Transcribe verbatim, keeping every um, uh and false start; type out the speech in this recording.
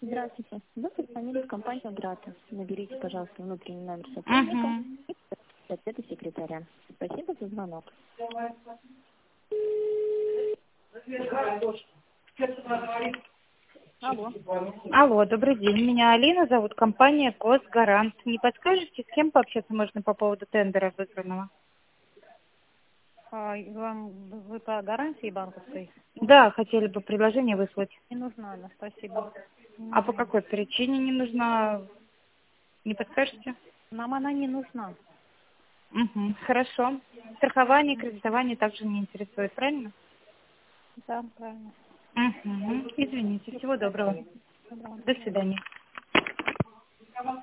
Здравствуйте. Вы позвонили в компанию «Грата». Наберите, пожалуйста, внутренний номер сотрудника Угу. и ответа секретаря. Спасибо за звонок. Алло. Алло, добрый день. Меня Алина зовут, компания «Госгарант». Не подскажете, с кем пообщаться можно по поводу тендера выигранного? А, вам, вы по гарантии банковской? Да, хотели бы предложение выслать. Не нужна она, спасибо. Не А по нужна. какой причине не нужна? Не подскажете? Нам она не нужна. Угу. Хорошо. Страхование, Мгм. кредитование также не интересует, правильно? Да, правильно. Угу. Извините. Всего доброго. Доброго. До свидания.